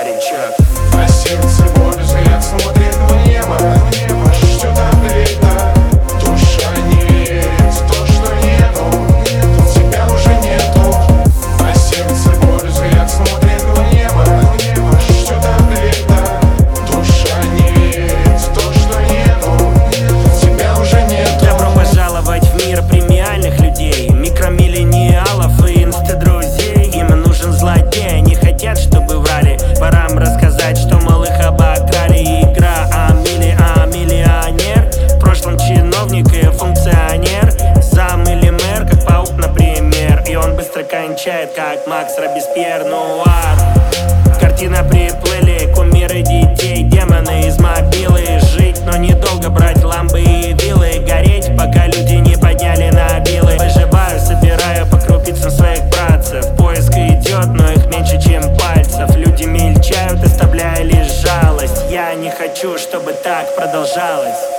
парень, чё? На сердце боль, взгляд смотрит в небо. Что там видно? Душа не верит в то, что нету. Тебя уже нету. На сердце боль, взгляд смотрит в небо. Что там видно? Душа не верит в то, что нету. Тебя уже нету. Добро пожаловать в мир премиальных людей, микромиллениалов и инста-друзей. Им нужен злодей, они хотят, чтобы врали. Пора им рассказать, что малых обокрали. Игра миллионер, в прошлом чиновник и функционер, зам или мэр, как паук, например. И он быстро кончает, как Макс Робеспьер. Нуар. Картина приплыли, кумиры детей, демоны из мобилы. Жить, но недолго, брать ламбы и вилы. Гореть, пока люди не подняли на билы. Выживаю, собираю по крупицам своих братцев. Поиск идет, но их меньше, чем пальцев. Люди мельчают, оставляя лишь жалость. Я не хочу, чтобы так продолжалось.